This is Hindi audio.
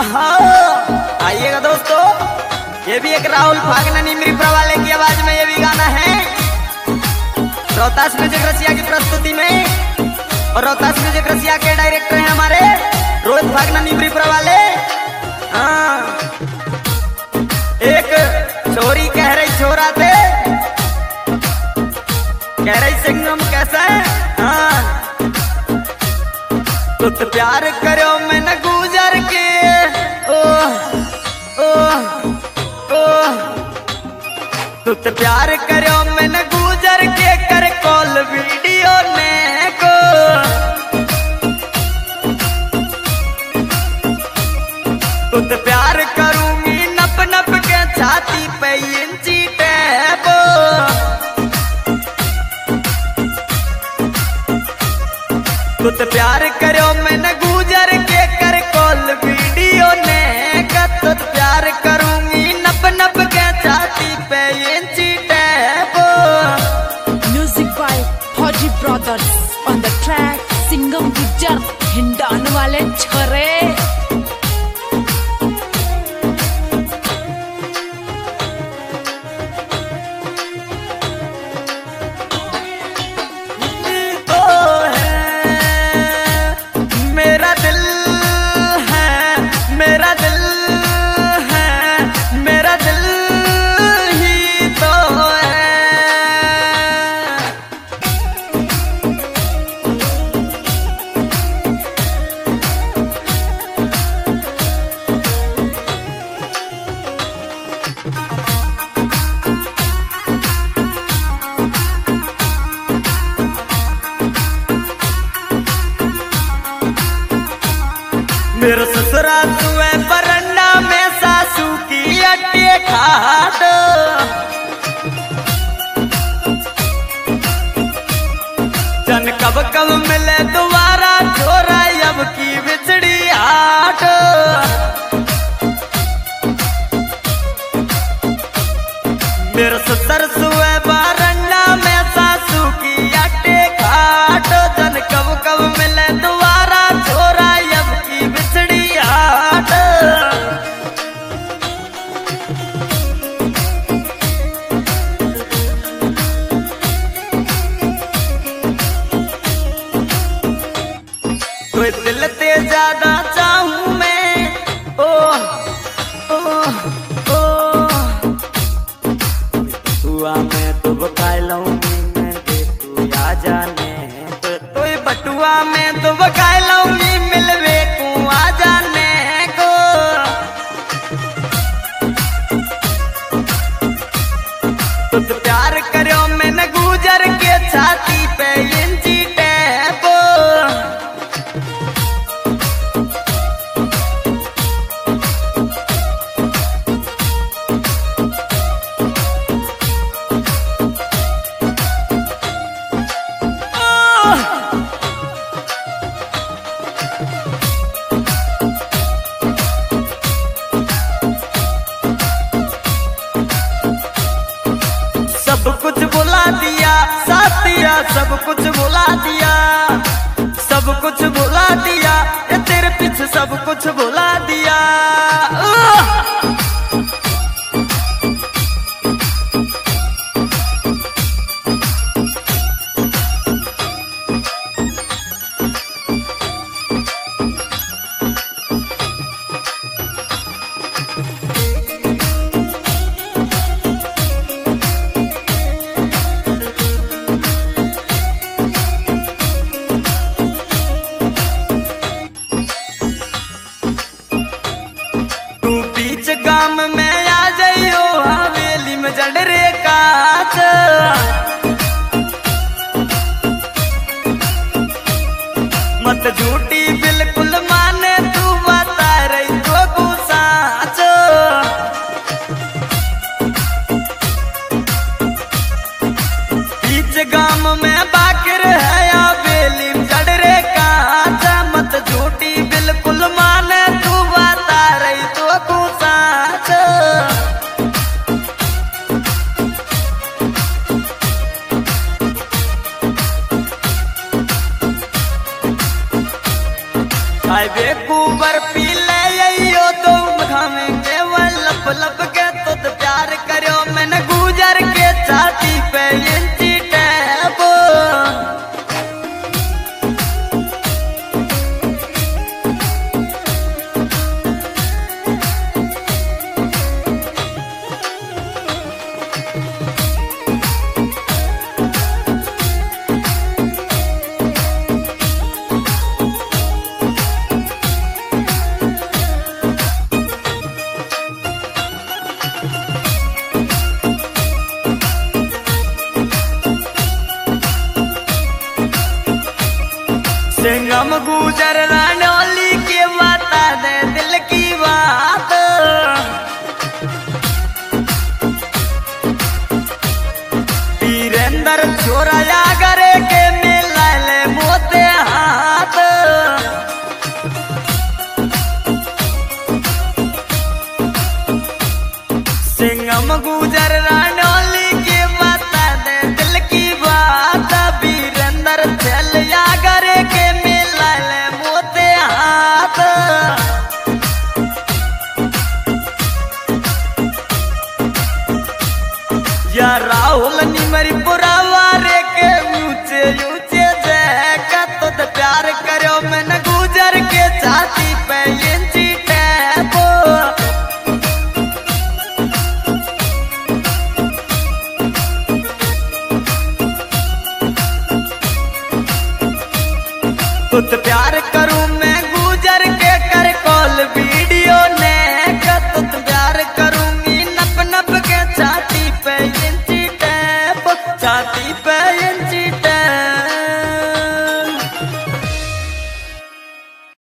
आइएगा दोस्तों, ये भी एक राहुल फागनानी मिर्फ्रा वाले की आवाज में ये भी गाना है। रोहतास म्यूजिक रसिया की प्रस्तुति में, और रोहतास म्यूजिक रसिया के डायरेक्टर हैं हमारे रोहित फागनानी मिर्फ्रा वाले। एक छोरी कह रही छोरा थे, कह रही सिंगम कैसा है। तुत प्यार करो मैंने गुजर के, तुत प्यार करो मैंने गुजर के, कर कॉल वीडियो ने को। तुत प्यार करूंगी नप नप के छाती पे इंची टैप। तुत प्यार करो मैंने गुजर के, कर कॉल वीडियो ने का। तुत प्यार करूंगी नप नप के छाती पे इंची tape. Music by Fauji brothers on the track. Singam Gujjar Hindon वाले छोरे। मेरा ससुरा तुए बरंडा में सासू की अट्टी खाट। जन कब कब मिले दोबारा छोरा अब की बिछड़ी हाट। मेरा ससुर सुए बरंडा में सासू की अट्टी खाट। जन कब कब मिले दोबारा छोरा अब की बिछड़ी हाट। कोई दिल ते ज्यादा चाहूं मैं, ओ ओ ओ। बटुआ में तो बकाय लूंगी मैं, दे तू आ जाने। तो बटुआ में तो बकाय लूंगी, मिलवे को आ जाने को। तुत प्यार करो मैंने गुजर के छाती पे इंची टैप। सब कुछ बुला दिया साथिया, सब कुछ बुला दिया, सब कुछ बुला दिया। ये तेरे पीछे सब कुछ बुला दिया। गाम में आ जाइयो हवेली में जड़ रे काच। मत झूठी बिल्कुल माने तू बता रही तो साच। बीच गाम में बाकिर है हवेली में जड़ रे काच। मत झूठी बिल्कुल माने तू बता रही तो साच। हाईवे कुबर पी ले सिंगम गुजर रानौली के बता दे दिल की बात। वीरेंद्र छोरा करे के मिला ले मोते हाथ। सिंगम गुजर रानौली के बता दे दिल की बात। वीरेंद्र चलिया करे के मिला ले मोते हाथ। या राहुल निमरी पुरावारे के ऊंचे ऊंचे जैकत तो प्यार करो मैंने गुजर के छाती पे इंची टैप। तुत प्यार